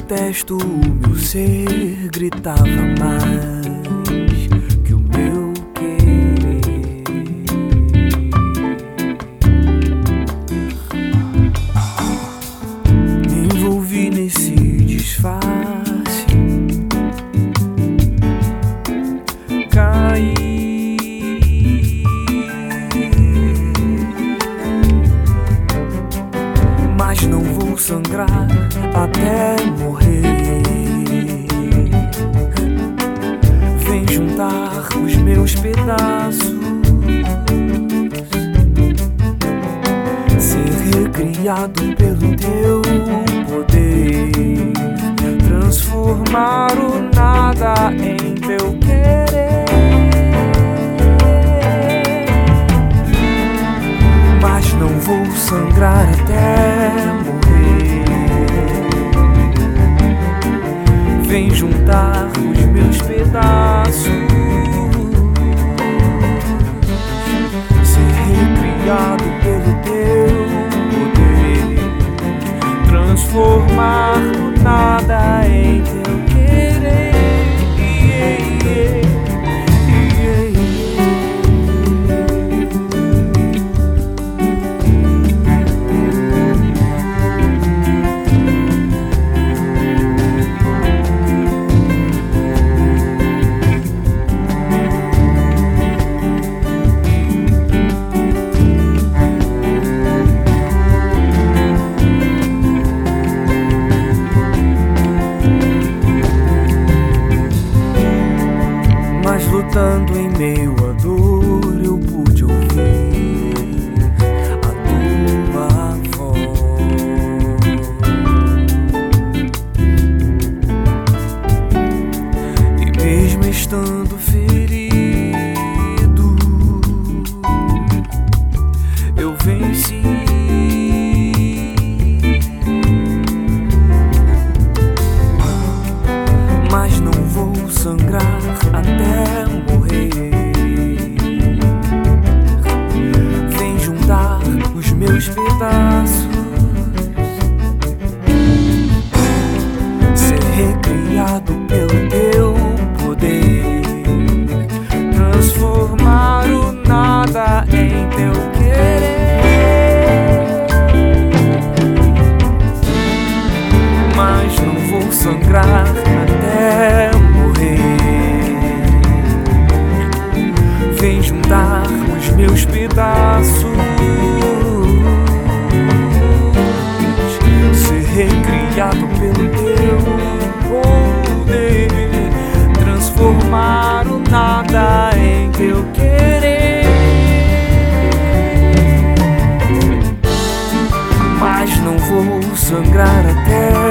protesto, o meu ser gritava mais que o meu querer. Me envolvi nesse disfarce, caí, mas não vou sangrar até morrer. Vem juntar os meus pedaços, ser recriado pelo teu poder, transformar o nada em teu querer. Mas não vou sangrar até morrer. Vem juntar os meus pedaços, ser recriado pelo teu poder, transformar o nada em teu querer. Mas lutando em meio à dor, eu pude ouvir a tua voz. E mesmo estando ferido, eu venci. Mas não vou sangrar até morrer. Vem juntar os meus pedaços, ser recriado pelo teu poder, transformar o nada em teu querer. Mas não vou sangrar até morrer. Vem juntar os meus pedaços, ser recriado pelo teu poder, transformar o nada em teu querer. Mas não vou sangrar até